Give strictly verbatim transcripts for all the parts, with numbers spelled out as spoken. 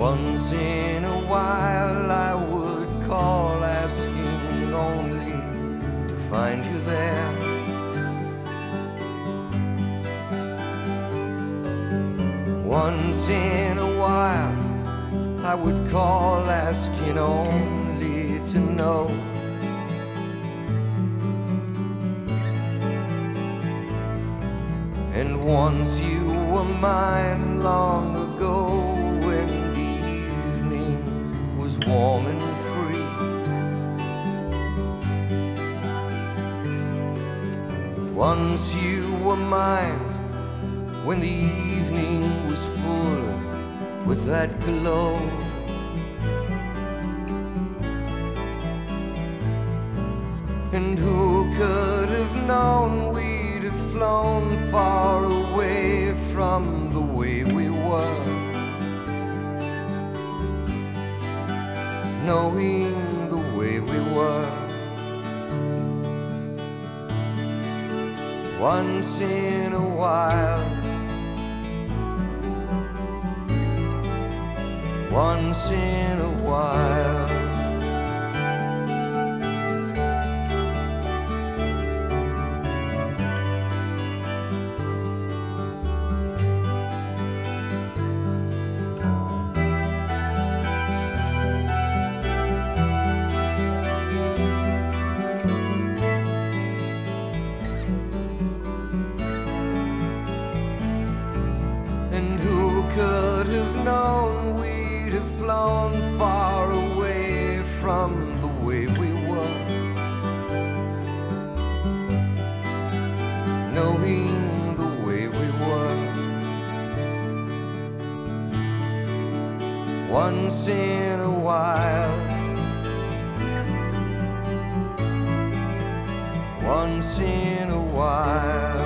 Once in a while I would call, asking only to find you there. Once in a while I would call, asking only to know and once you were mine long ago, when the evening was warm and free. Once you were mine, when the evening was full with that glow. And who could have known we'd have flown far away from the way we were, knowing the way we were. Once in a while, once in a while, could have known we'd have flown far away from the way we were, knowing the way we were. Once in a while, once in a while.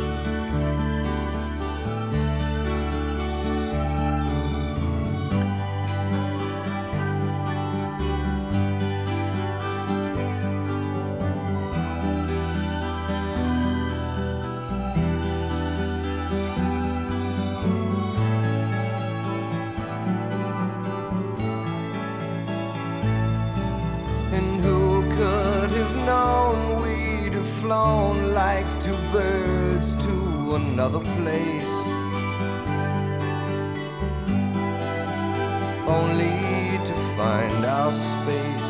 And who could have known we'd have flown like two birds to another place, only to find our space.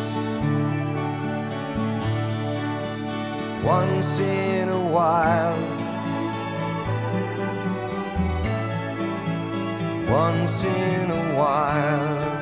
Once in a while, once in a while.